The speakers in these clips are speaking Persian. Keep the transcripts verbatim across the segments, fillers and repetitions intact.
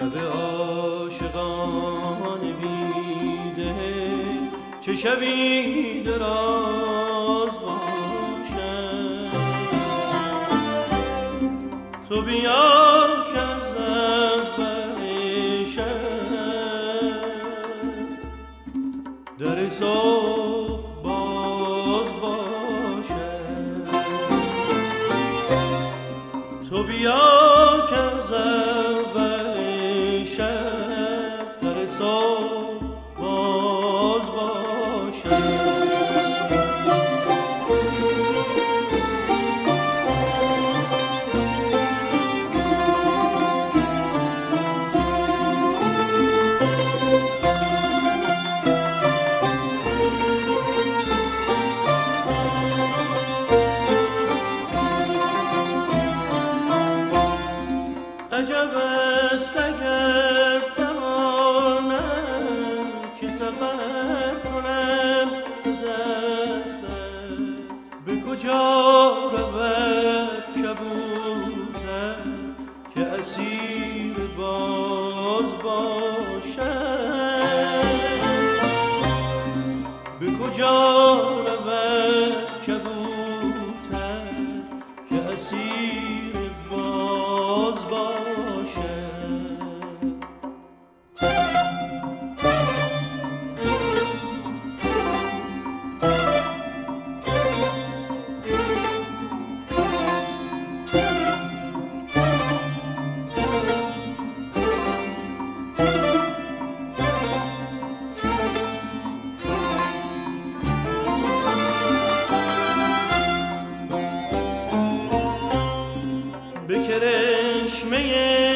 شب عاشقان بیده چه شبی دراز باشد. تو بیا که از اول شب در صبح باز باشد. تو بیا که از اول شب در صبح باز باشد. عجب است اگر توانم که سفر کنم دستت، به کجا رود کبوتر که اسیر باز باشد. به کجا رود کبوتر که اسیر باز باشد. به کرشمه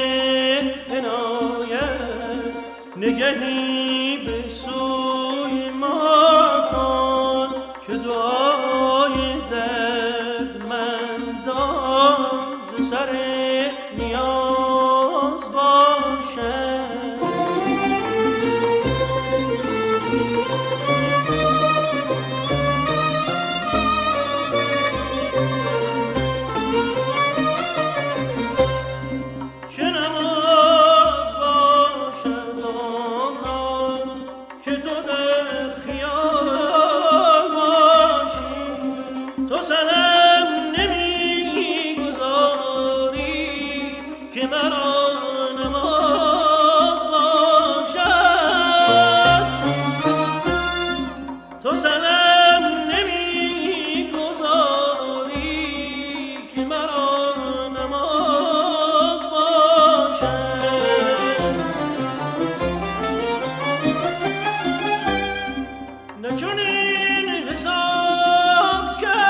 عنایت نگهی به سوی ما کن که دعای دردمندان ز سر نیاز باشد. تو سنم نمی گذاری که مرا نماز باشد. تو سنم نمی گذاری که مرا نماز باشد. نه چنین حساب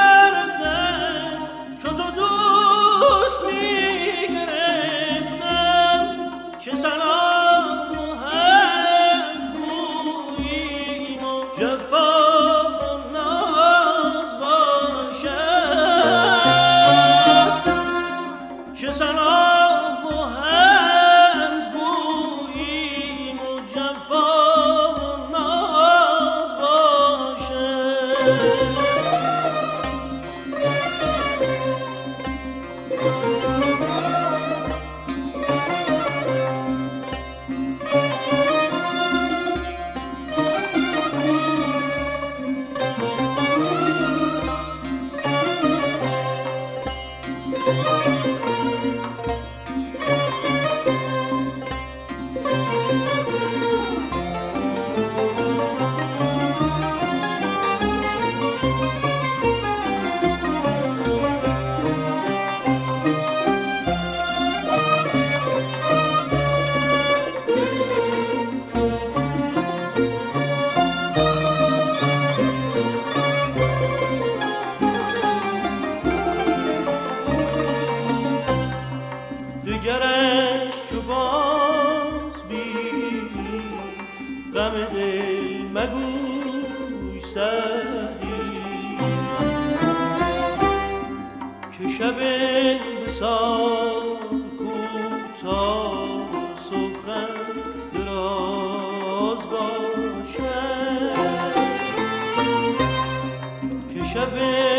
چو تو دوست می گرفتم چه سلام و هم گوییم و جفا و ناز باشد. چه سلام و هم گوییم و جفا و ناز باشد. دگرش چو باز بینی غم دل مگوی سعدی که شب وصال کوتاه سخن دراز باشد. که شب